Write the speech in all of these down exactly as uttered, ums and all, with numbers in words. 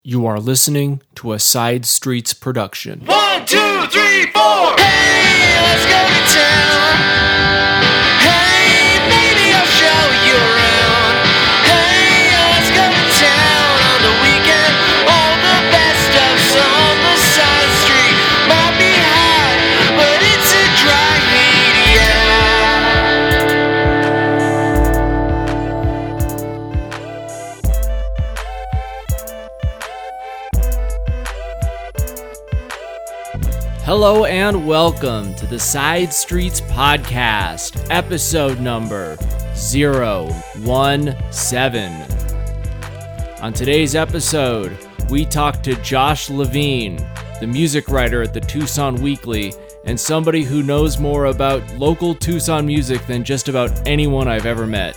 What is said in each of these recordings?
You are listening to a Side Streets production. One, two, three, four. Hey, let's go to town. Hey, maybe I'll show you around. Hey, let's go to town on the weekend. All the best stuff's on the side street. Might be hot, but it's a dry heat, Hello and welcome to the Side Streets Podcast, episode number zero one seven. On today's episode, we talk to Josh Levine, the music writer at the Tucson Weekly, and somebody who knows more about local Tucson music than just about anyone I've ever met.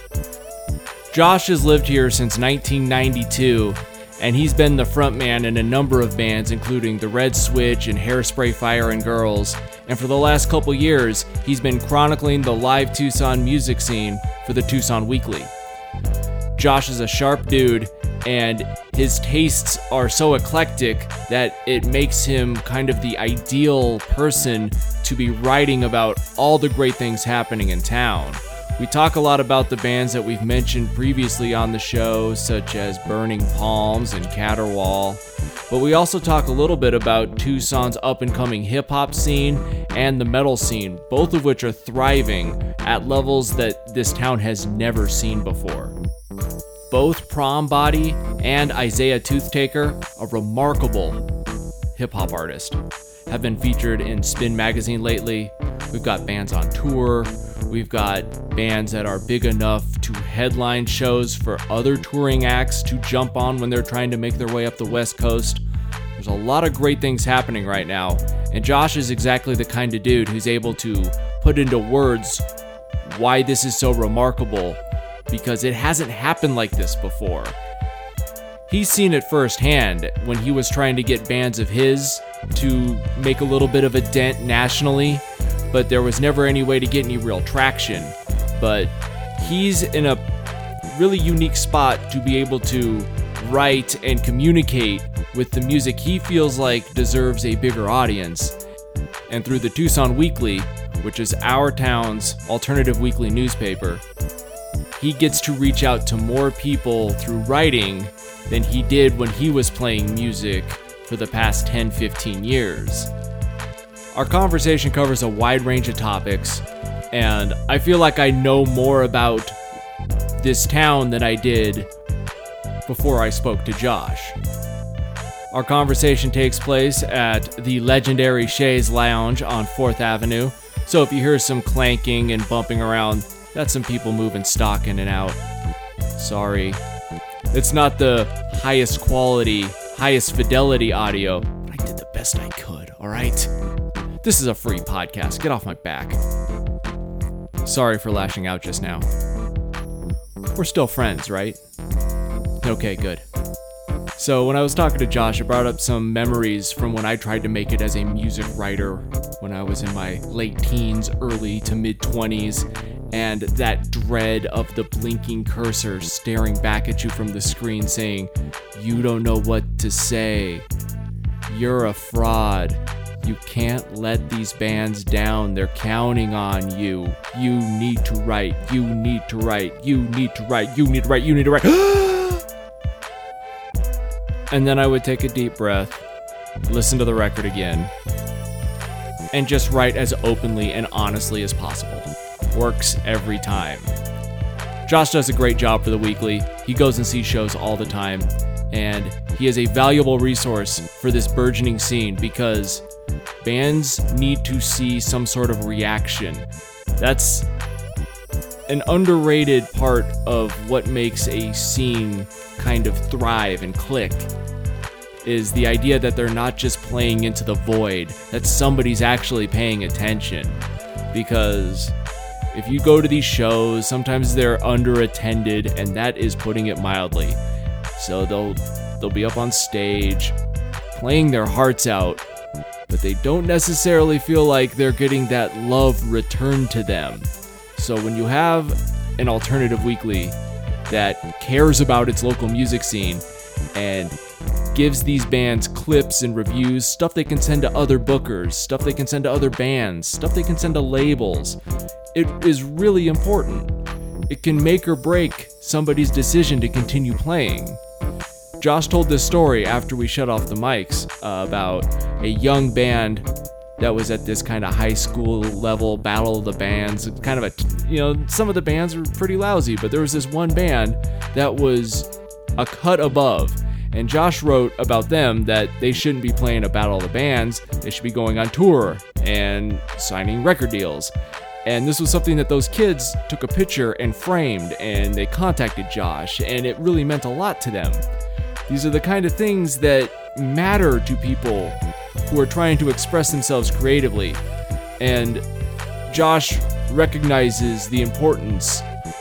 Josh has lived here since nineteen ninety-two, and he's been the frontman in a number of bands, including The Red Switch and Hairspray Fire and Girls, and for the last couple years, he's been chronicling the live Tucson music scene for the Tucson Weekly. Josh is a sharp dude, and his tastes are so eclectic that it makes him kind of the ideal person to be writing about all the great things happening in town. We talk a lot about the bands that we've mentioned previously on the show, such as Burning Palms and Caterwaul, but we also talk a little bit about Tucson's up-and-coming hip-hop scene and the metal scene, both of which are thriving at levels that this town has never seen before. Both Prom Body and Isaiah Toothtaker, a remarkable hip-hop artist, have been featured in Spin Magazine lately. We've got bands on tour. We've got bands that are big enough to headline shows for other touring acts to jump on when they're trying to make their way up the West Coast. There's a lot of great things happening right now, and Josh is exactly the kind of dude who's able to put into words why this is so remarkable, because it hasn't happened like this before. He's seen it firsthand when he was trying to get bands of his to make a little bit of a dent nationally, but there was never any way to get any real traction. But he's in a really unique spot to be able to write and communicate with the music he feels like deserves a bigger audience. And through the Tucson Weekly, which is our town's alternative weekly newspaper, he gets to reach out to more people through writing than he did when he was playing music for the past ten, fifteen years. Our conversation covers a wide range of topics, and I feel like I know more about this town than I did before I spoke to Josh. Our conversation takes place at the legendary Shays Lounge on fourth Avenue, so if you hear some clanking and bumping around, that's some people moving stock in and out. Sorry. It's not the highest quality, highest fidelity audio, but I did the best I could, alright? This is a free podcast. Get off my back. Sorry for lashing out just now. We're still friends, right? Okay, good. So when I was talking to Josh, I brought up some memories from when I tried to make it as a music writer when I was in my late teens, early to mid-twenties, and that dread of the blinking cursor staring back at you from the screen saying, "You don't know what to say. You're a fraud. You can't let these bands down. They're counting on you. You need to write. You need to write. You need to write. You need to write. You need to write." And then I would take a deep breath, listen to the record again, and just write as openly and honestly as possible. Works every time. Josh does a great job for the Weekly. He goes and sees shows all the time, and he is a valuable resource for this burgeoning scene because bands need to see some sort of reaction. That's an underrated part of what makes a scene kind of thrive and click, is the idea that they're not just playing into the void, that somebody's actually paying attention. Because if you go to these shows, sometimes they're underattended, and that is putting it mildly. So they'll they'll be up on stage, playing their hearts out, but they don't necessarily feel like they're getting that love returned to them. So when you have an alternative weekly that cares about its local music scene and gives these bands clips and reviews, stuff they can send to other bookers, stuff they can send to other bands, stuff they can send to labels. It is really important. It can make or break somebody's decision to continue playing. Josh told this story after we shut off the mics uh, about a young band that was at this kind of high school level battle of the bands. Kind of a, you know, some of the bands were pretty lousy, but there was this one band that was a cut above. And Josh wrote about them that they shouldn't be playing a battle of the bands. They should be going on tour and signing record deals. And this was something that those kids took a picture and framed, and they contacted Josh, and it really meant a lot to them. These are the kind of things that matter to people who are trying to express themselves creatively. And Josh recognizes the importance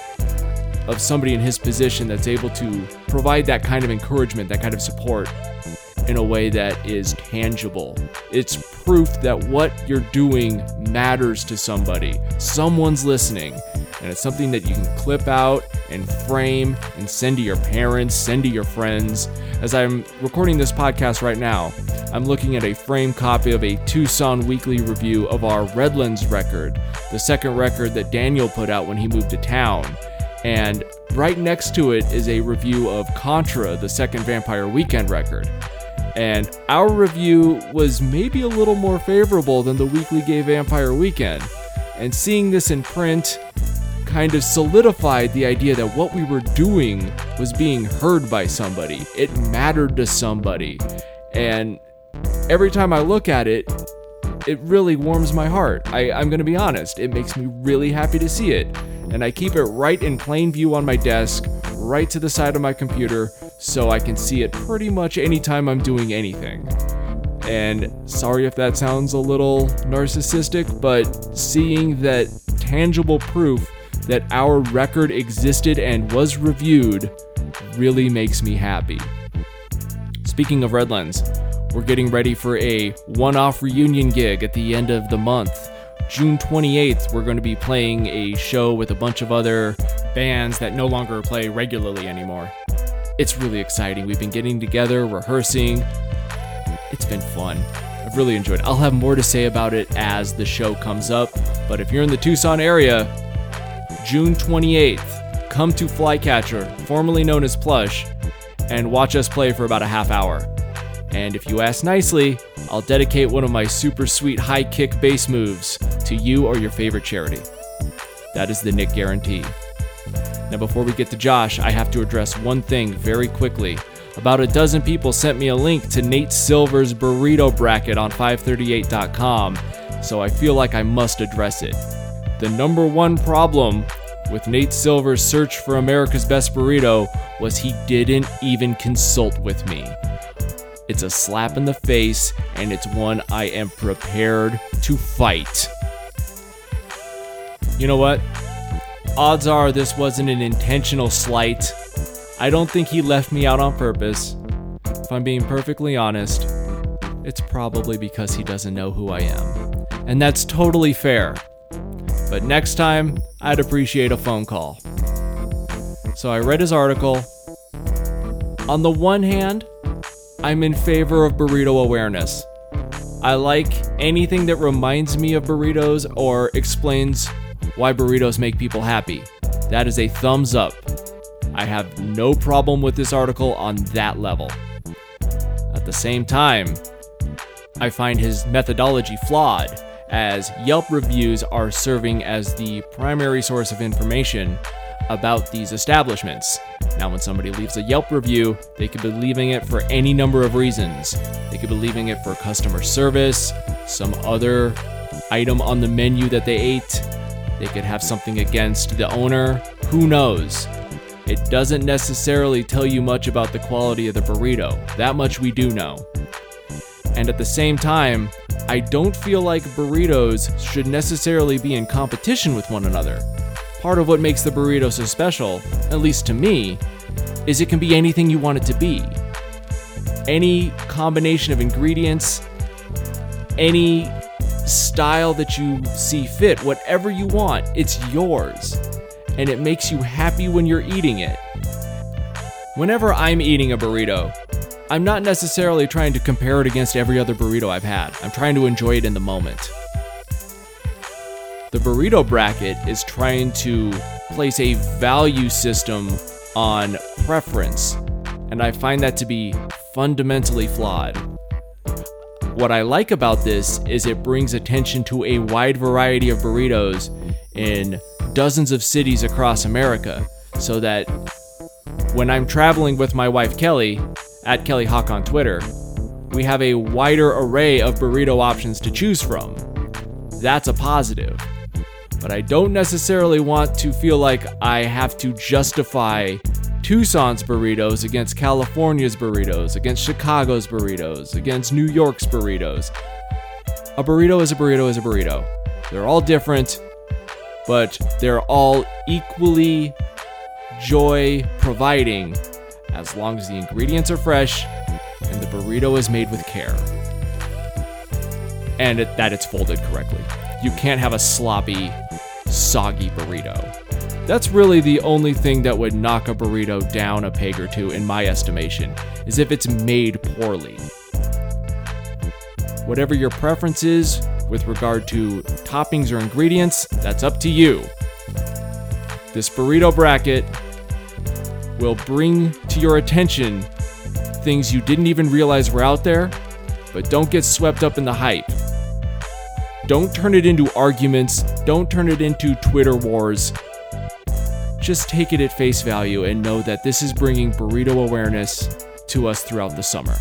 of somebody in his position that's able to provide that kind of encouragement, that kind of support in a way that is tangible. It's proof that what you're doing matters to somebody. Someone's listening, and it's something that you can clip out and frame and send to your parents, send to your friends. As I'm recording this podcast right now, I'm looking at a framed copy of a Tucson Weekly review of our Redlands record, the second record that Daniel put out when he moved to town. And right next to it is a review of Contra, the second Vampire Weekend record. And our review was maybe a little more favorable than the Weekly gave Vampire Weekend. And seeing this in print kind of solidified the idea that what we were doing was being heard by somebody. It mattered to somebody. And every time I look at it, it really warms my heart. I, I'm going to be honest. It makes me really happy to see it. And I keep it right in plain view on my desk, right to the side of my computer, so I can see it pretty much anytime I'm doing anything. And sorry if that sounds a little narcissistic, but seeing that tangible proof that our record existed and was reviewed really makes me happy. Speaking of Redlands, we're getting ready for a one-off reunion gig at the end of the month. June twenty-eighth, we're going to be playing a show with a bunch of other bands that no longer play regularly anymore. It's really exciting. We've been getting together, rehearsing. It's been fun. I've really enjoyed it. I'll have more to say about it as the show comes up, but if you're in the Tucson area, June twenty-eighth, come to Flycatcher, formerly known as Plush, and watch us play for about a half hour. And if you ask nicely, I'll dedicate one of my super sweet high kick bass moves to you or your favorite charity. That is the Nick guarantee. Now before we get to Josh, I have to address one thing very quickly. About a dozen people sent me a link to Nate Silver's burrito bracket on five thirty-eight dot com, so I feel like I must address it. The number one problem with Nate Silver's search for America's Best Burrito was he didn't even consult with me. It's a slap in the face, and it's one I am prepared to fight. You know what? Odds are this wasn't an intentional slight. I don't think he left me out on purpose. If I'm being perfectly honest, it's probably because he doesn't know who I am. And that's totally fair. But next time, I'd appreciate a phone call. So I read his article. On the one hand, I'm in favor of burrito awareness. I like anything that reminds me of burritos or explains why burritos make people happy. That is a thumbs up. I have no problem with this article on that level. At the same time, I find his methodology flawed, as Yelp reviews are serving as the primary source of information about these establishments. Now, when somebody leaves a Yelp review, they could be leaving it for any number of reasons. They could be leaving it for customer service, some other item on the menu that they ate. They could have something against the owner. Who knows? It doesn't necessarily tell you much about the quality of the burrito. That much we do know. And at the same time, I don't feel like burritos should necessarily be in competition with one another. Part of what makes the burrito so special, at least to me, is it can be anything you want it to be. Any combination of ingredients, any style that you see fit, whatever you want, it's yours. And it makes you happy when you're eating it. Whenever I'm eating a burrito, I'm not necessarily trying to compare it against every other burrito I've had. I'm trying to enjoy it in the moment. The burrito bracket is trying to place a value system on preference, and I find that to be fundamentally flawed. What I like about this is it brings attention to a wide variety of burritos in dozens of cities across America, so that when I'm traveling with my wife Kelly, at Kelly Hawk on Twitter, we have a wider array of burrito options to choose from. That's a positive. But I don't necessarily want to feel like I have to justify Tucson's burritos against California's burritos, against Chicago's burritos, against New York's burritos. A burrito is a burrito is a burrito. They're all different, but they're all equally joy-providing as long as the ingredients are fresh and the burrito is made with care. And it, that it's folded correctly. You can't have a sloppy, soggy burrito. That's really the only thing that would knock a burrito down a peg or two, in my estimation, is if it's made poorly. Whatever your preference is with regard to toppings or ingredients, that's up to you. This burrito bracket will bring to your attention things you didn't even realize were out there, but don't get swept up in the hype. Don't turn it into arguments. Don't turn it into Twitter wars. Just take it at face value and know that this is bringing burrito awareness to us throughout the summer.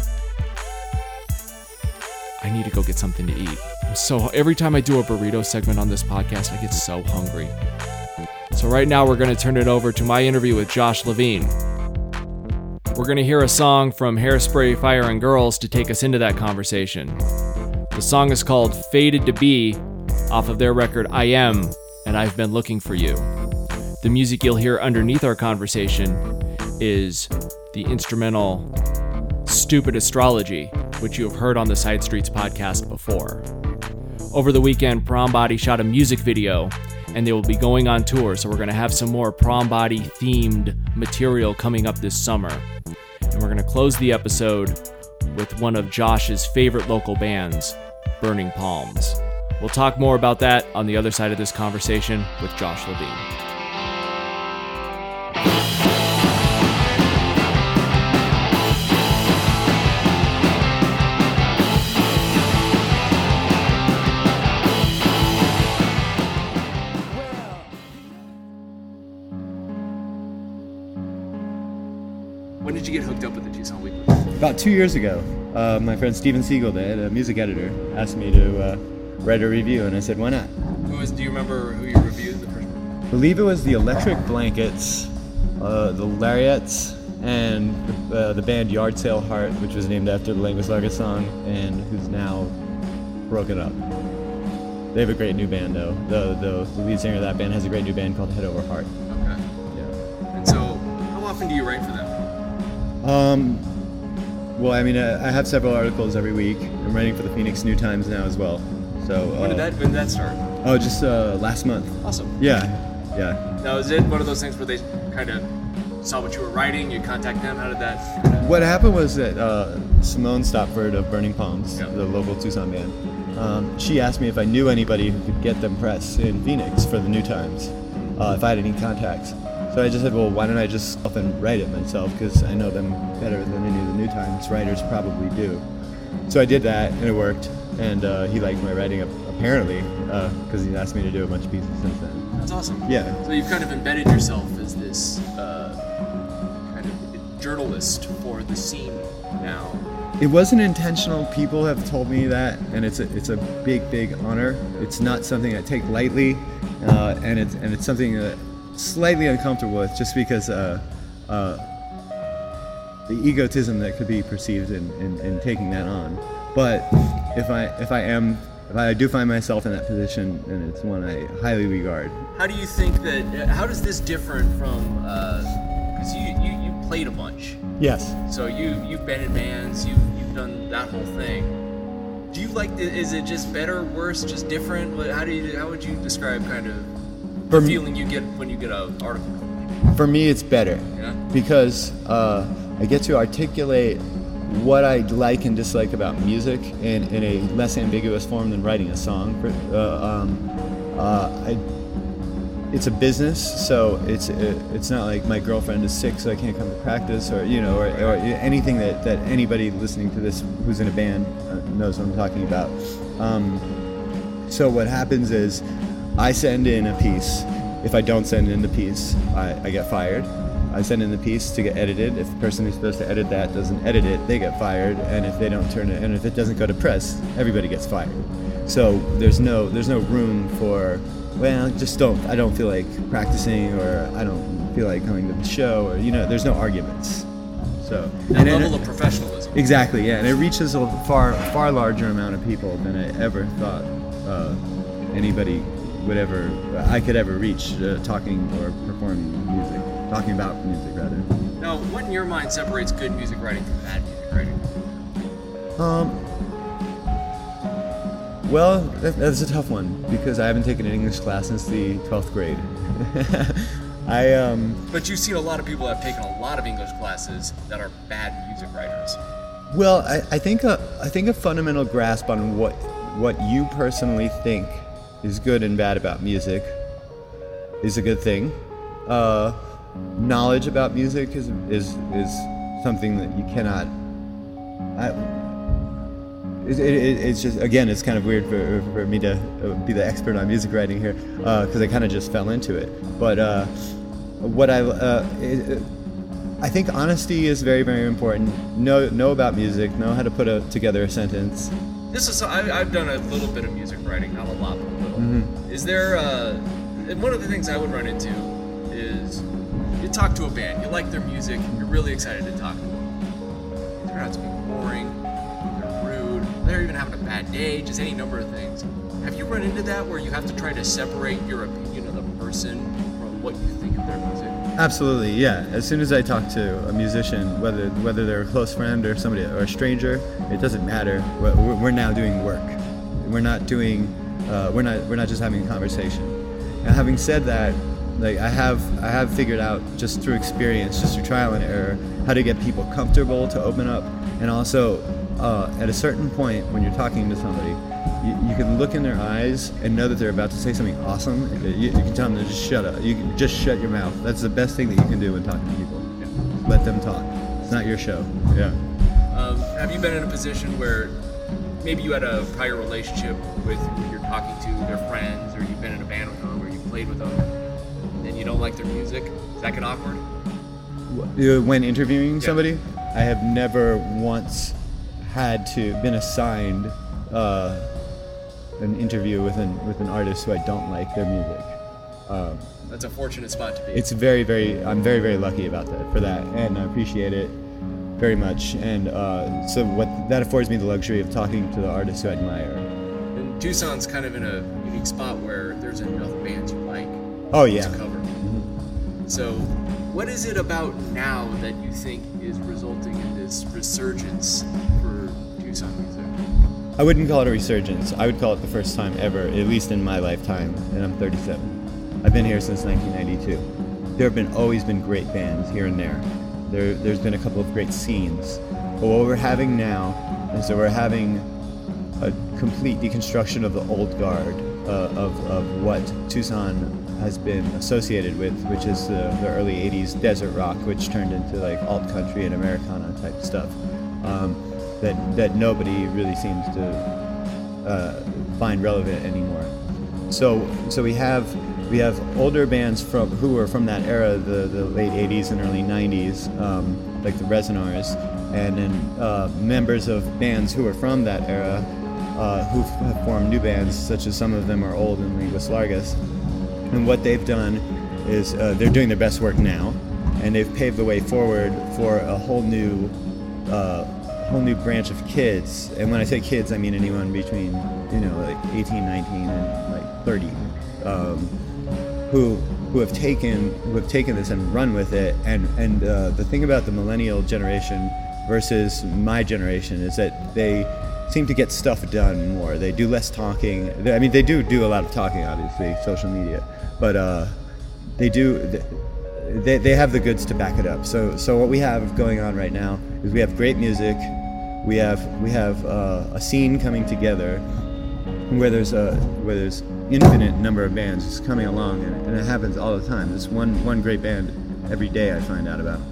I need to go get something to eat. I'm so every time I do a burrito segment on this podcast, I get so hungry. So right now we're going to turn it over to my interview with Josh Levine. We're going to hear a song from Hairspray, Fire and Girls to take us into that conversation. The song is called Fated to Be, off of their record I Am, and I've Been Looking for You. The music you'll hear underneath our conversation is the instrumental Stupid Astrology, which you have heard on the Side Streets podcast before. Over the weekend, Prom Body shot a music video, and they will be going on tour, so we're going to have some more Prom Body themed material coming up this summer. And we're going to close the episode with one of Josh's favorite local bands, Burning Palms. We'll talk more about that on the other side of this conversation with Josh Levine. When did you get hooked up with the Tucson Weekly? About two years ago, uh, my friend Steven Siegeldad, a music editor, asked me to uh, write a review, and I said, why not? Who was? Do you remember who you reviewed the first one? I believe it was the Electric Blankets, uh, the Lariats, and uh, the band Yard Sale Heart, which was named after the Lenguas Largas song, and who's now broken up. They have a great new band, though. The, the, the lead singer of that band has a great new band called Head Over Heart. Okay. Yeah. And so, how often do you write for them? Um, well, I mean, uh, I have several articles every week. I'm writing for the Phoenix New Times now as well. So uh, when did that when did that start? Oh, just uh, last month. Awesome. Yeah, yeah. Now, is it one of those things where they kind of saw what you were writing, you contact them? How did that? Kinda... What happened was that uh, Simone Stopford of Burning Palms, yeah. the local Tucson band, um, she asked me if I knew anybody who could get them press in Phoenix for the New Times, uh, if I had any contacts. So I just said, well, why don't I just up and write it myself, because I know them better than any of the New Times writers probably do. So I did that, and it worked, and uh, he liked my writing, apparently, because uh, he asked me to do a bunch of pieces since then. That's awesome. Yeah. So you've kind of embedded yourself as this uh, kind of journalist for the scene now. It wasn't intentional. People have told me that, and it's a, it's a big, big honor. It's not something I take lightly, uh, and it's and it's something that slightly uncomfortable with, just because uh, uh, the egotism that could be perceived in, in, in taking that on. But if I if I am if I do find myself in that position, then it's one I highly regard. How do you think that? How does this different from? Because uh, you, you you played a bunch. Yes. So you you've been in bands. You've you've done that whole thing. Do you like? The, is it just better, worse, just different? How do you? How would you describe kind of the For feeling you get when you get an article? For me, it's better. Yeah. Because uh, I get to articulate what I like and dislike about music in, in a less ambiguous form than writing a song. Uh, um, uh, I, it's a business, so it's it, it's not like my girlfriend is sick, so I can't come to practice, or you know, or, or anything that, that anybody listening to this who's in a band uh, knows what I'm talking about. Um, so what happens is, I send in a piece. If I don't send in the piece, I, I get fired. I send in the piece to get edited. If the person who's supposed to edit that doesn't edit it, they get fired. And if they don't turn it, and if it doesn't go to press, everybody gets fired. So there's no there's no room for, well, just don't. I don't feel like practicing, or I don't feel like coming to the show, or you know, there's no arguments. So That and level it, of professionalism. Exactly, yeah, and it reaches a far far larger amount of people than I ever thought uh, anybody would ever I could ever reach uh, talking or performing music, talking about music rather. Now, what in your mind separates good music writing from bad music writing? Um. Well, that, that's a tough one because I haven't taken an English class since the twelfth grade. I um. But you've seen a lot of people that have taken a lot of English classes that are bad music writers. Well, I, I think a I think a fundamental grasp on what what you personally think is good and bad about music is a good thing. Uh, knowledge about music is is is something that you cannot. I, it, it, it's just again, it's kind of weird for, for me to be the expert on music writing here because uh, I kind of just fell into it. But uh, what I uh, it, I think honesty is very very important. Know know about music. Know how to put a, together a sentence. This is I, I've done a little bit of music writing, not a lot, but a little. Mm-hmm. Is there? Uh, and one of the things I would run into is you talk to a band, you like their music, you're really excited to talk to them. They turn out to be boring, they're rude, they're even having a bad day, just any number of things. Have you run into that where you have to try to separate your opinion of the person from what you think of their music? Absolutely, yeah. As soon as I talk to a musician, whether whether they're a close friend or somebody or a stranger, it doesn't matter. We're, we're now doing work. We're not doing. Uh, we're not. We're not just having a conversation. Now, having said that, like I have, I have figured out just through experience, just through trial and error, how to get people comfortable to open up, and also uh, at a certain point when you're talking to somebody, you, you can look in their eyes and know that they're about to say something awesome. You, you can tell them to just shut up. You can just shut your mouth. That's the best thing that you can do when talking to people. Yeah. Let them talk. It's not your show. Yeah. Um, have you been in a position where maybe you had a prior relationship with who you're talking to, their friends, or you've been in a band with them, or you played with them, and you don't like their music? Does that get awkward? When interviewing Yeah. somebody, I have never once had to been assigned uh, an interview with an with an artist who I don't like their music. Um, That's a fortunate spot to be. it's very very I'm very very lucky about that for that, and I appreciate it very much. And uh, so what that affords me the luxury of talking to the artists who I admire. And Tucson's kind of in a unique spot where there's enough bands you like Oh yeah. to cover. So, what is it about now that you think is resulting in this resurgence for Tucson music? I wouldn't call it a resurgence. I would call it the first time ever, at least in my lifetime, and I'm thirty-seven. I've been here since nineteen ninety-two. There have been always been great bands here and there. There, there's been a couple of great scenes. But what we're having now is that we're having a complete deconstruction of the old guard uh, of, of what Tucson has been associated with, which is the, the early eighties desert rock, which turned into like alt country and Americana type stuff. Um, that that nobody really seems to uh, find relevant anymore. So so we have we have older bands from who were from that era, the, the late eighties and early nineties, um, like the Resonars, and then uh, members of bands who were from that era uh, who have formed new bands, such as some of them are old in Linguas Largas. And what they've done is uh, they're doing their best work now, and they've paved the way forward for a whole new, uh, whole new branch of kids. And when I say kids, I mean anyone between, you know, like eighteen, nineteen, and like thirty, um, who who have taken who have taken this and run with it. And and uh, the thing about the millennial generation versus my generation is that they seem to get stuff done more. They do less talking. I mean, they do do a lot of talking, obviously, social media, but uh, they do. They, they have the goods to back it up. So so what we have going on right now is we have great music. we have we have uh, a scene coming together where there's a where there's infinite number of bands just coming along, and, and it happens all the time. There's one one great band every day I find out about,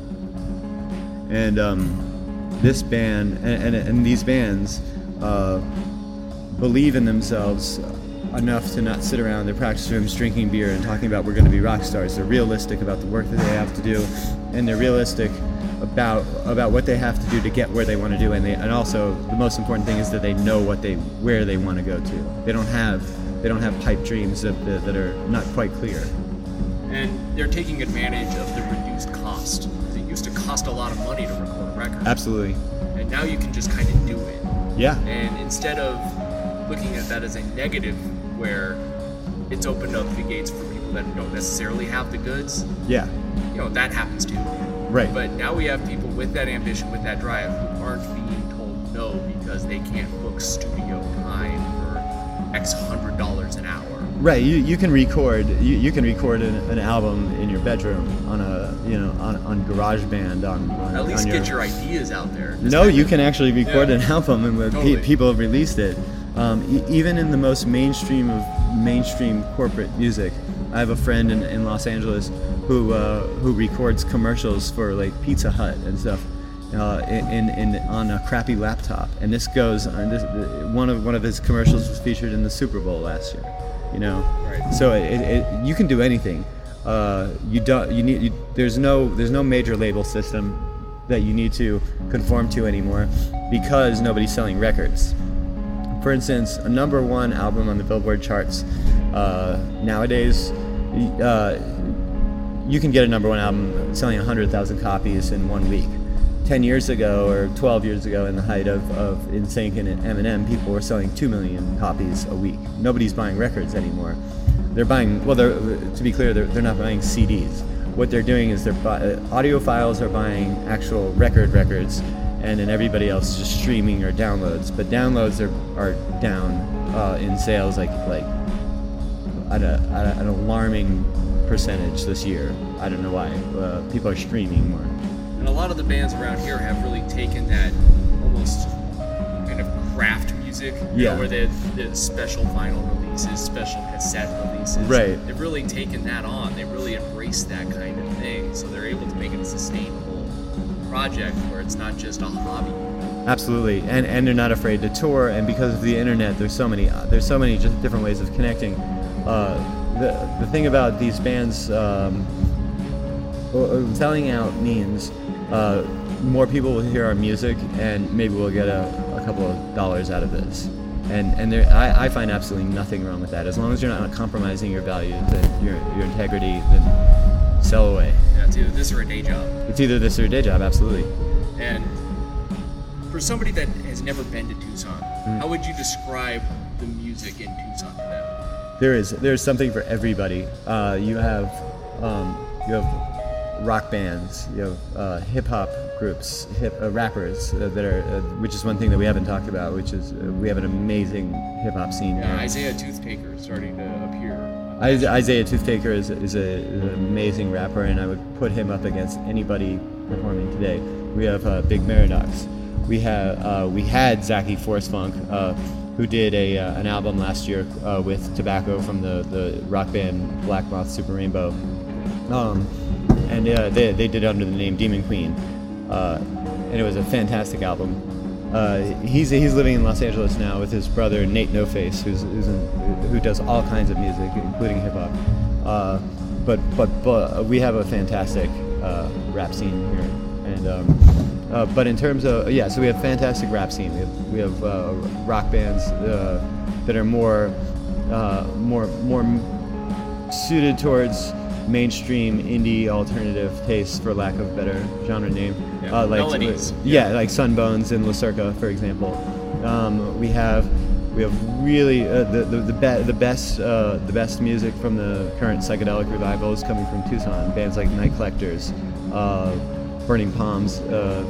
and um, this band and, and, and these bands uh, believe in themselves enough to not sit around their practice rooms drinking beer and talking about we're going to be rock stars. They're realistic about the work that they have to do, and they're realistic about about what they have to do to get where they want to do, and they and also the most important thing is that they know what they where they want to go to. They don't have they don't have pipe dreams that that, that are not quite clear. And they're taking advantage of the reduced cost. It used to cost a lot of money to record a record. Absolutely. And now you can just kind of do it. Yeah. And instead of looking at that as a negative, where it's opened up the gates for people that don't necessarily have the goods. Yeah. You know, that happens too. Right. But now we have people with that ambition, with that drive, who aren't being told no because they can't book studio time for X hundred dollars an hour. Right. You you can record you, you can record an, an album in your bedroom on a you know on on GarageBand on, on At least on get your ideas out there. Just No, kind you of- can actually record Yeah. an album, and when Totally. pe- people have released it. Um, e- even in the most mainstream of mainstream corporate music, I have a friend in, in Los Angeles who uh, who records commercials for like Pizza Hut and stuff uh, in, in on a crappy laptop. And this goes on this one of one of his commercials was featured in the Super Bowl last year. You know, Right. so it, it, you can do anything. Uh, you don't. You need. You, there's no. There's no major label system that you need to conform to anymore because nobody's selling records. For instance, a number one album on the Billboard charts uh, nowadays, uh, you can get a number one album selling one hundred thousand copies in one week. ten years ago or twelve years ago, in the height of, of NSYNC and Eminem, people were selling two million copies a week. Nobody's buying records anymore. They're buying, well, they're, to be clear, they're, they're not buying C Ds. What they're doing is they're buy, audiophiles are buying actual record records, and then everybody else is just streaming or downloads. But downloads are, are down uh, in sales like like at, a, at a, an alarming percentage this year. I don't know why. Uh, people are streaming more. And a lot of the bands around here have really taken that almost kind of craft music, you Yeah. know, where they the special vinyl releases, special cassette releases. Right. They've really taken that on. They really embraced that kind of thing, so they're able to make it a sustainable project where it's not just a hobby. Absolutely, and and they're not afraid to tour. And because of the internet, there's so many there's so many just different ways of connecting. Uh, the the thing about these bands, um, well, selling out means uh, more people will hear our music, and maybe we'll get a, a couple of dollars out of this. And and there, I, I find absolutely nothing wrong with that. As long as you're not compromising your values and your your integrity, then sell away. Yeah, it's either this or a day job. It's either this or a day job. Absolutely. And for somebody that has never been to Tucson, how would you describe the music in Tucson to them? There is there's something for everybody. Uh, you have um, you have rock bands, you have uh, hip hop groups, hip uh, rappers uh, that are, uh, which is one thing that we haven't talked about, which is uh, we have an amazing hip hop scene Yeah, here. Isaiah Toothpaker is starting to appear. Is- Isaiah Toothpaker is, is, a, is an amazing rapper, and I would put him up against anybody performing today. We have uh, Big Maradox. We have uh, we had Zachy Force Funk, uh, who did a uh, an album last year uh, with Tobacco from the, the rock band Black Moth Super Rainbow, um, and uh, they they did it under the name Demon Queen, uh, and it was a fantastic album. Uh, he's he's living in Los Angeles now with his brother Nate No Face, who's, who's in, who does all kinds of music, including hip hop. Uh, but but but we have a fantastic uh, rap scene here, and um, uh, but in terms of yeah, so we have fantastic rap scene. We have we have uh, rock bands uh, that are more uh, more more suited towards mainstream indie alternative tastes, for lack of a better genre name. Yeah, uh, like melodies. yeah, like Sunbones and La Circa, for example. Um, we have we have really uh, the the the, be- the best uh, the best music from the current psychedelic revival is coming from Tucson. Bands like Night Collectors, uh, Burning Palms, uh,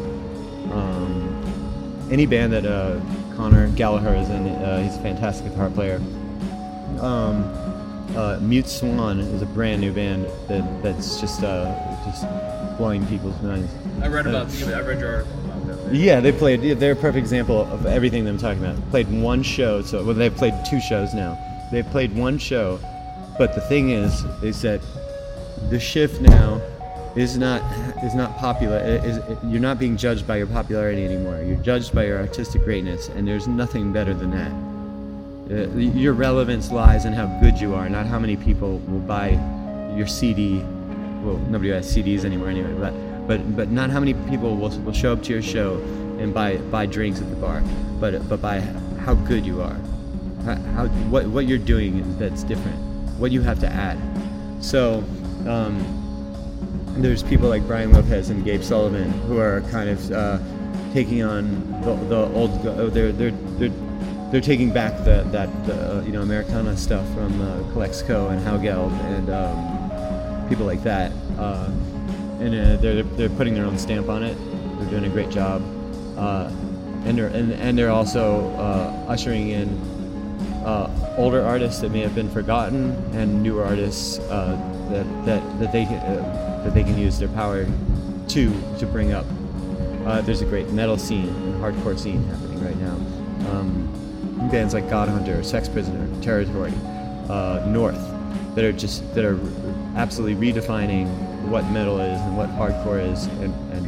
um, any band that uh, Connor Gallagher is in. Uh, he's a fantastic guitar player. Um, uh, Mute Swan is a brand new band that that's just uh, just blowing people's minds. I read Uh, about you. I read your article about them. Yeah, they played. Yeah, they're a perfect example of everything that I'm talking about. Played one show, so well, they've played two shows now. They've played one show, but the thing is, is that the shift now is not is not popular. Is you're not being judged by your popularity anymore. You're judged by your artistic greatness, and there's nothing better than that. Uh, your relevance lies in how good you are, not how many people will buy your C D. Well, nobody has C Ds anymore anyway, but. But, but not how many people will, will show up to your show and buy buy drinks at the bar, but but by how good you are, how, how what what you're doing that's different, what you have to add. So um, there's people like Brian Lopez and Gabe Sullivan who are kind of uh, taking on the, the old. They're they're they're they're taking back the, that the, uh, you know Americana stuff from uh, Calexico and Haugelb and um, people like that. Uh, And uh, they're they're putting their own stamp on it. They're doing a great job, uh, and they're and, and they're also uh, ushering in uh, older artists that may have been forgotten and newer artists uh, that that that they can, uh, that they can use their power to to bring up. Uh, there's a great metal scene, and hardcore scene happening right now. Um, bands like God Hunter, Sex Prisoner, Territory, uh, North, that are just that are absolutely redefining what metal is and what hardcore is, and, and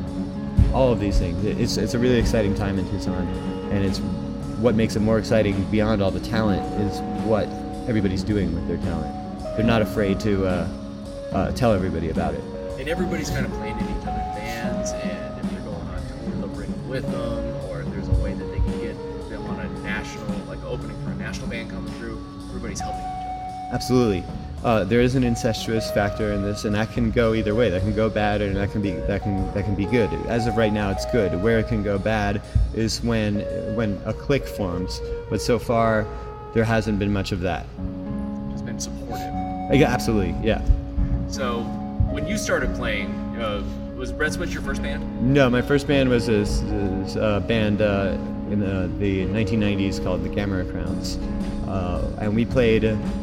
all of these things. It's it's a really exciting time in Tucson, and it's what makes it more exciting beyond all the talent is what everybody's doing with their talent. They're not afraid to uh, uh, tell everybody about it. And everybody's kind of playing in each other's bands, and if they're going on tour, they'll bring them with them, or if there's a way that they can get them on a national, like opening for a national band coming through, everybody's helping each other. Absolutely. Uh, there is an incestuous factor in this, and that can go either way. That can go bad, and that can be that can that can be good. As of right now, it's good. Where it can go bad is when when a clique forms. But so far, there hasn't been much of that. It's been supportive. Yeah, absolutely, yeah. So, when you started playing, uh, was Red Switch your first band? No, my first band was a, a band uh, in the, the nineteen nineties called the Gamera Crowns, uh, and we played.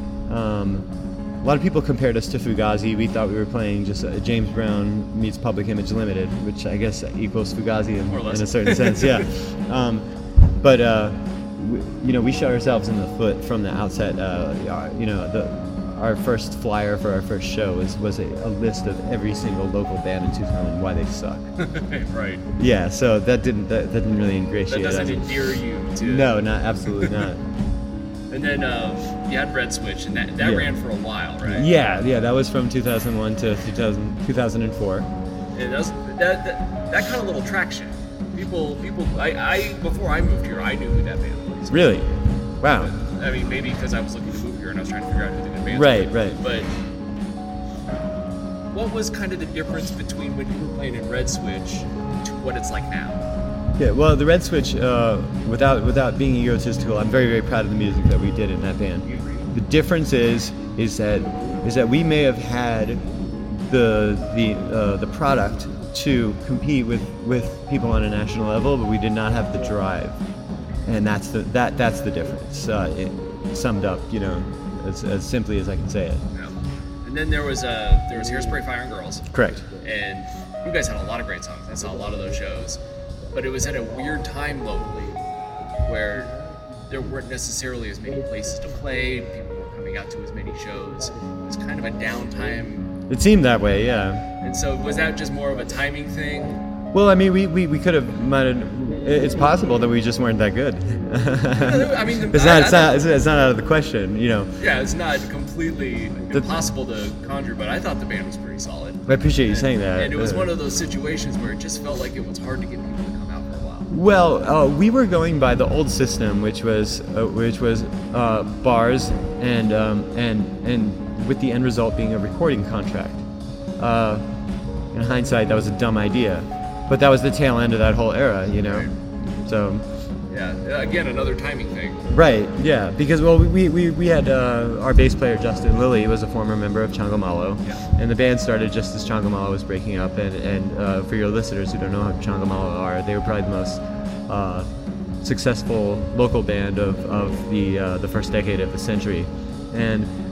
Um, A lot of people compared us to Fugazi. We thought we were playing just uh, James Brown meets Public Image Limited, which I guess equals Fugazi in, in a certain sense, yeah. Um, but uh, we, you know, we shot ourselves in the foot from the outset. Uh, you know, the, our first flyer for our first show was was a, a list of every single local band in Tucson and why they suck. Right. Yeah, so that didn't that, that didn't really ingratiate. That doesn't I mean, endear you to. No, not absolutely not. And then uh, you had Red Switch, and that, that Yeah. ran for a while, right? Yeah, yeah, that was from two thousand one to two thousand, two thousand four. And that, was, that, that, that kind of little traction. People, people. I, I before I moved here, I knew who that band was. Really? Wow. I mean, maybe because I was looking to move here and I was trying to figure out who the good bands Right, were. right. But what was kind of the difference between when you were playing in Red Switch to what it's like now? Yeah, well, the Red Switch, uh, without without being egotistical, I'm very very proud of the music that we did in that band. The difference is is that is that we may have had the the uh, the product to compete with, with people on a national level, but we did not have the drive, and that's the that that's the difference. Uh, it, summed up, you know, as, as simply as I can say it. Yeah. And then there was uh, there was Hairspray Fire and Girls. Correct. And you guys had a lot of great songs. I saw a lot of those shows. But it was at a weird time locally where there weren't necessarily as many places to play, people weren't coming out to as many shows. It was kind of a downtime. It seemed that way, yeah. And so was that just more of a timing thing? Well, I mean, we, we, we could have, might have, it's possible that we just weren't that good. I mean, it's, I, not, it's, I not, it's, it's not out of the question, you know. Yeah, it's not completely The- impossible to conjure, but I thought the band was pretty solid. I appreciate you And- saying that. And it was Uh, one of those situations where it just felt like it was hard to get people to come out for a while. Well, uh, we were going by the old system, which was uh, which was uh, bars and um, and and with the end result being a recording contract. Uh, in hindsight, that was a dumb idea, but that was the tail end of that whole era, you know. So, Yeah, again, another timing thing. right, yeah, because well, we we, we had uh, our bass player Justin Lilly was a former member of Chongamalo, Yeah. and the band started just as Chongamalo was breaking up. And and uh, for your listeners who don't know who Chongamalo are, they were probably the most uh, successful local band of, of the uh, the first decade of the century, and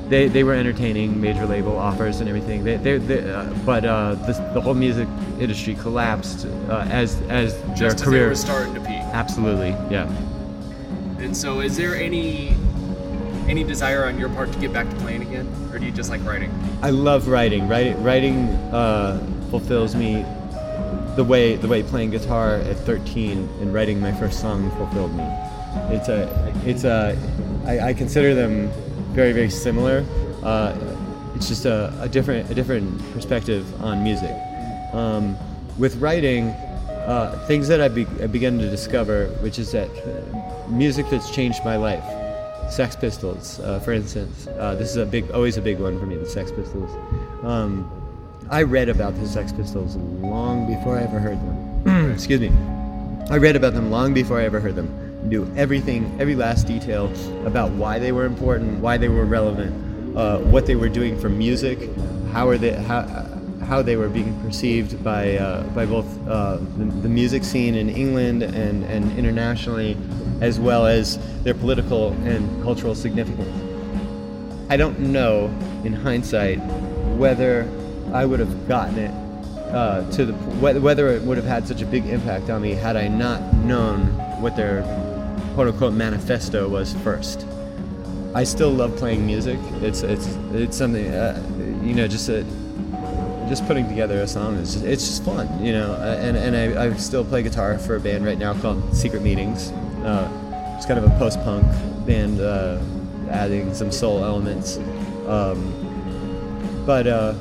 they they were entertaining, major label offers and everything. They, they, they uh, but uh, the, the whole music industry collapsed uh, as as Just their as career they were starting to peak. Absolutely, yeah. And so, is there any any desire on your part to get back to playing again, or do you just like writing? I love writing. Writing, writing uh, fulfills me the way the way playing guitar at thirteen and writing my first song fulfilled me. It's a, it's a, I, I consider them very very similar. Uh, it's just a, a different a different perspective on music. Um, with writing, uh, things that I, be, I began to discover, which is that music that's changed my life. Sex Pistols, uh, for instance. Uh, this is a big, always a big one for me, the Sex Pistols. Um, I read about the Sex Pistols long before I ever heard them. Excuse me. I read about them long before I ever heard them. Knew everything, every last detail about why they were important, why they were relevant, uh, what they were doing for music, how are they, how, how they were being perceived by uh, by both uh, the, the music scene in England and, and internationally, as well as their political and cultural significance. I don't know, in hindsight, whether I would have gotten it uh, to the whether it would have had such a big impact on me had I not known what their quote-unquote manifesto was first. I still love playing music. It's it's it's something uh, you know just a, just putting together a song is just, it's just fun, you know. And and I, I still play guitar for a band right now called Secret Meetings. Uh, it's kind of a post-punk band, uh, adding some soul elements. Um, but uh,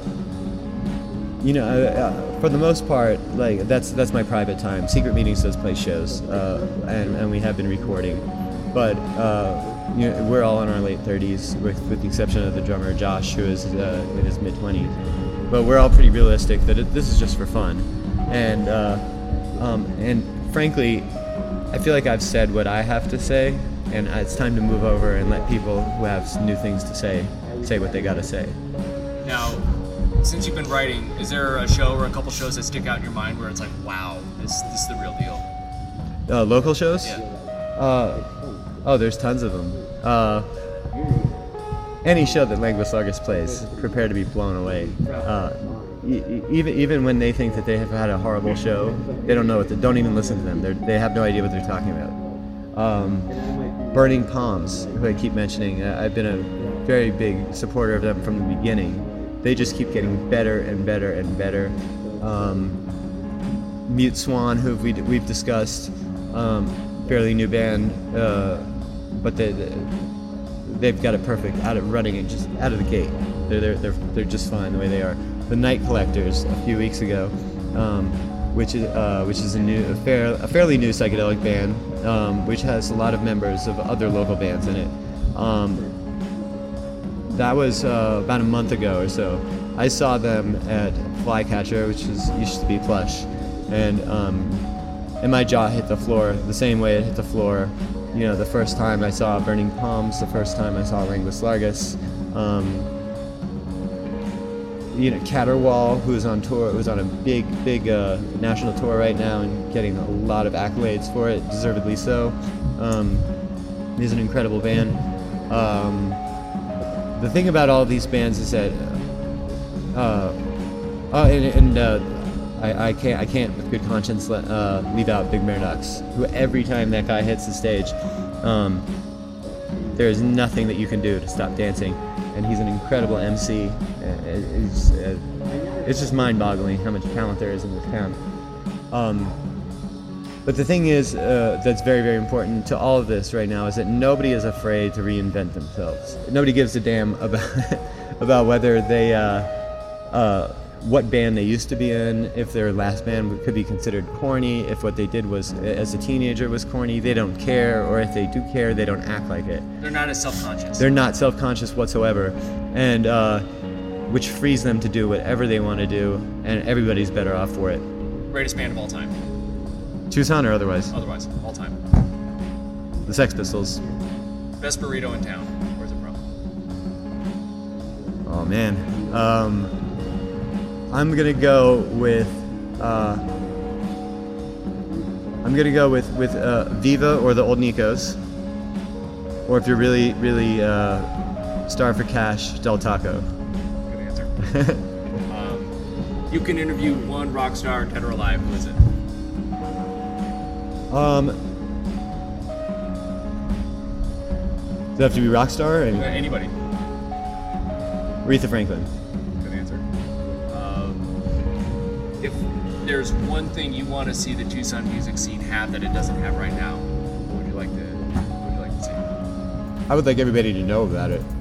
you know, uh, for the most part, like that's that's my private time. Secret Meetings does play shows, uh, and and we have been recording. But uh, you know, we're all in our late thirties, with with the exception of the drummer Josh, who is uh, in his mid twenties. But we're all pretty realistic that it, this is just for fun, and uh, um, and frankly, I feel like I've said what I have to say, and it's time to move over and let people who have new things to say say what they got to say. Now, since you've been writing, is there a show or a couple shows that stick out in your mind where it's like, wow, this this is the real deal? Uh, local shows? Yeah. Uh, oh, there's tons of them. Uh, any show that Languis Largus plays, prepare to be blown away. Uh, e- even even when they think that they have had a horrible show, they don't know what. They don't even listen to them. They they have no idea what they're talking about. Um, Burning Palms, who I keep mentioning, uh, I've been a very big supporter of them from the beginning. They just keep getting better and better and better. Um, Mute Swan, who we we've discussed, um, fairly new band, uh, but they. they They've got it perfect, out of running it just out of the gate. They're they're they're, they're just fine the way they are. The Night Collectors a few weeks ago, um, which is uh, which is a new a, fair, a fairly new psychedelic band, um, which has a lot of members of other local bands in it. Um, that was uh, about a month ago or so. I saw them at Flycatcher, which is used to be Plush, and um, and my jaw hit the floor the same way it hit the floor. You know, the first time I saw Burning Palms, the first time I saw Languis Largus, um, you know, Caterwaul, who is on tour, who's on a big, big uh, national tour right now and getting a lot of accolades for it, deservedly so. Um, he's an incredible band. Um, the thing about all these bands is that, uh, oh, and, and uh, I, I can't I can't with good conscience let, uh, leave out Big Bear Nux, who every time that guy hits the stage, um, there is nothing that you can do to stop dancing, and he's an incredible M C. Uh, It's, uh, it's just mind-boggling how much talent there is in this town. Um, but the thing is uh, that's very very important to all of this right now is that nobody is afraid to reinvent themselves. Nobody gives a damn about about whether they. Uh, uh, what band they used to be in, if their last band could be considered corny, if what they did was as a teenager was corny, they don't care, or if they do care, they don't act like it. They're not as self-conscious. They're not self-conscious whatsoever, and uh, which frees them to do whatever they want to do, and everybody's better off for it. Greatest band of all time. Tucson or otherwise? Otherwise, all time. The Sex Pistols. Best burrito in town. Where's it from? Oh man. Um, I'm gonna go with. Uh, I'm gonna go with with uh, Viva or the Old Nikos. Or if you're really really uh, Star for Cash, Del Taco. Good answer. um, you can interview one rock star, dead or alive. Who is it? Um, does it have to be rock star? Or Uh, anybody. Aretha Franklin. Good answer. Um, if there's one thing you want to see the Tucson music scene have that it doesn't have right now, what would you like to? What would you like to see? I would like everybody to know about it.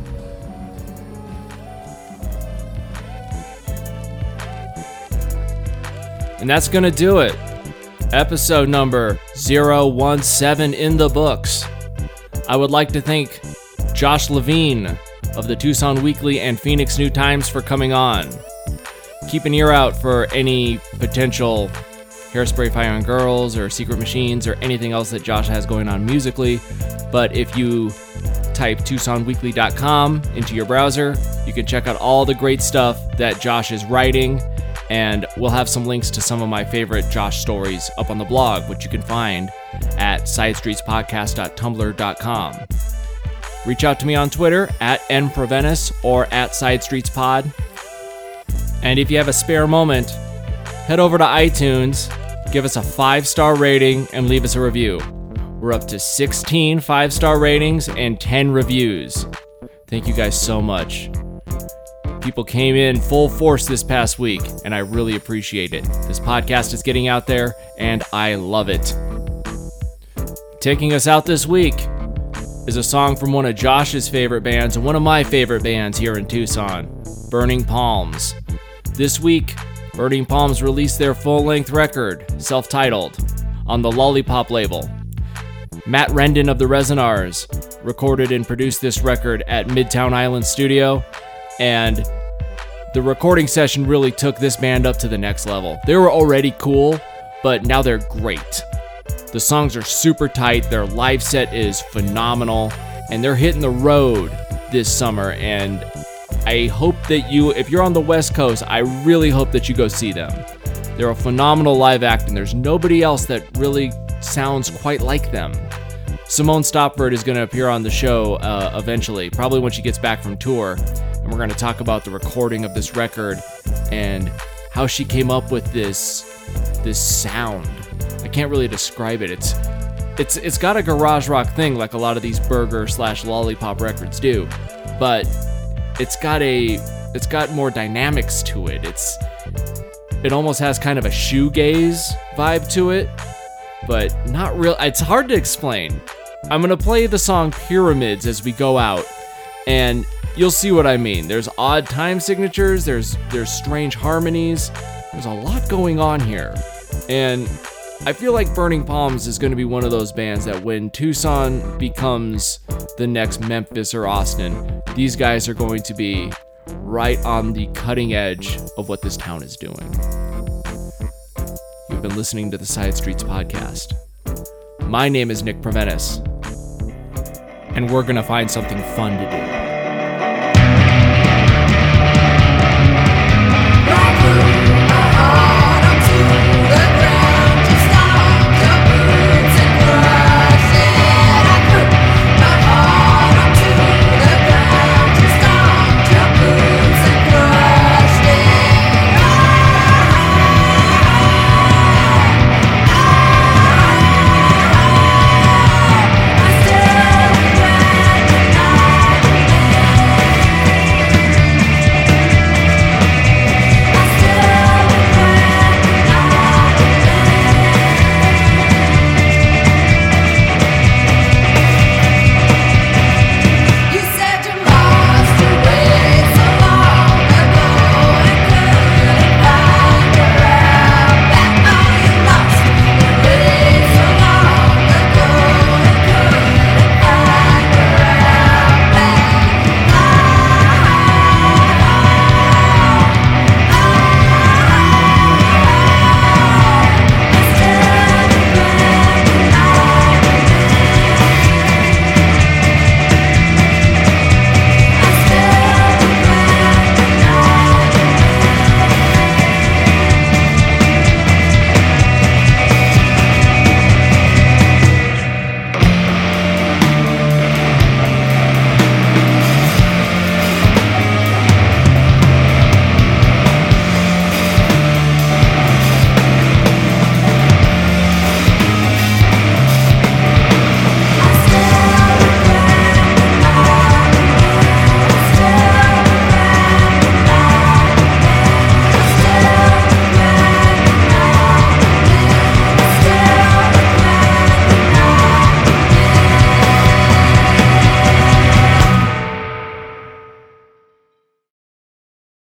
And that's going to do it. Episode number zero one seven in the books. I would like to thank Josh Levine of the Tucson Weekly and Phoenix New Times for coming on. Keep an ear out for any potential Hairspray Fire on Girls or Secret Machines or anything else that Josh has going on musically. But if you type Tucson Weekly dot com into your browser, you can check out all the great stuff that Josh is writing. And we'll have some links to some of my favorite Josh stories up on the blog, which you can find at side streets podcast dot tumblr dot com. Reach out to me on Twitter at n provenus or at sidestreetspod. And if you have a spare moment, head over to iTunes, give us a five-star rating, and leave us a review. We're up to sixteen five-star ratings and ten reviews. Thank you guys so much. People came in full force this past week, and I really appreciate it. This podcast is getting out there, and I love it. Taking us out this week is a song from one of Josh's favorite bands and one of my favorite bands here in Tucson, Burning Palms. This week, Burning Palms released their full-length record, self-titled, on the Lollipop label. Matt Rendon of the Resonars recorded and produced this record at Midtown Island Studio, and the recording session really took this band up to the next level. They were already cool, but now they're great. The songs are super tight, their live set is phenomenal, and they're hitting the road this summer, and I hope that you, if you're on the West Coast, I really hope that you go see them. They're a phenomenal live act, and there's nobody else that really sounds quite like them. Simone Stopford is going to appear on the show uh, eventually, probably when she gets back from tour. And we're going to talk about the recording of this record and how she came up with this this sound. I can't really describe it. It's it's it's got a garage rock thing like a lot of these burger slash lollipop records do, but it's got a it's got more dynamics to it. It's it almost has kind of a shoegaze vibe to it, but not real. It's hard to explain. I'm gonna play the song Pyramids as we go out, and you'll see what I mean. There's odd time signatures, there's there's strange harmonies, there's a lot going on here. And I feel like Burning Palms is going to be one of those bands that when Tucson becomes the next Memphis or Austin, these guys are going to be right on the cutting edge of what this town is doing. You've been listening to the Side Streets Podcast. My name is Nick Provenus, and we're going to find something fun to do.